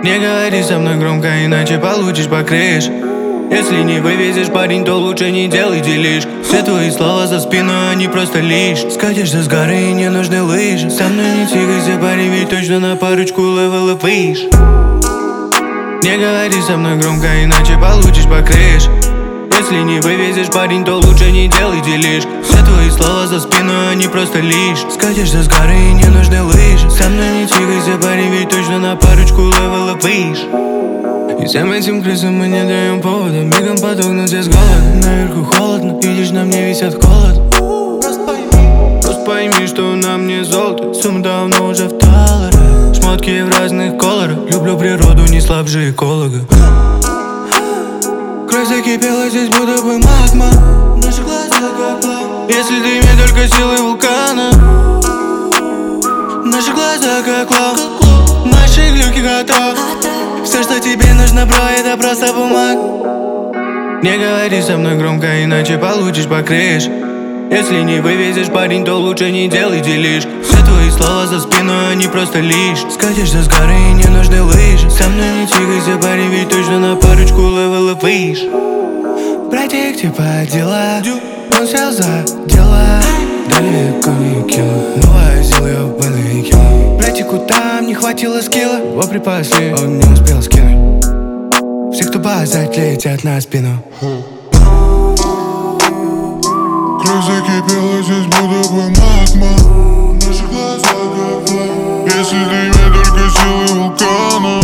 Не говори со мной громко, иначе получишь по крыше. Если не вывезешь, парень, то лучше не делай делишь. Все твои слова за спину, они просто лишь. Скатишься с горы и не нужны лыжи. Со мной не тягайся, парень, ведь точно на парочку левела выше. Не говори со мной громко, иначе получишь по крыше. Если не вывезешь, парень, то лучше не делай делишь. Все твои слова за спину, они просто лишь. Скатишься с горы и не нужны лыжи. Со мной не тягайся, парень, ведь точно на парочку левела выше. И всем этим крысам мы не даем повода. Мигом подохнуть все с голода. Наверху холодно, видишь, на мне висят холод. Просто пойми, что на мне золото. Сумма давно уже в долларах. Шмотки в разных колорах. Люблю природу, не слабже эколога. Кровь закипела здесь, будто бы магма. Наши глаза как лава. Если ты имеешь только силы вулкана. Наши глаза как лава. Наши глюки готовы. Все, что тебе нужно, бро, это просто бумага. Не говори со мной громко, иначе получишь по крыше. Если не вывезешь, парень, то лучше не делай делишь. Все твои слова за спину, они просто лишь. Скатишься с горы и не нужны лыжи. Со мной не тягайся, парень, ведь точно на парочку левела выше. Братик, типа дела, он сел за дела. Далеко не кило, но возил ёбаный кило. Братику там не хватило скилла, его припасли, он не успел скинуть. Все, кто базать, летят на спину. Кровь закипела здесь, будто бы магма. Наши глаза как лава. Если ты имеешь только силы вулкана.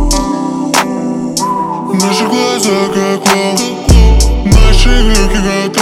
Наши глаза как лава. Наши глюки готовы.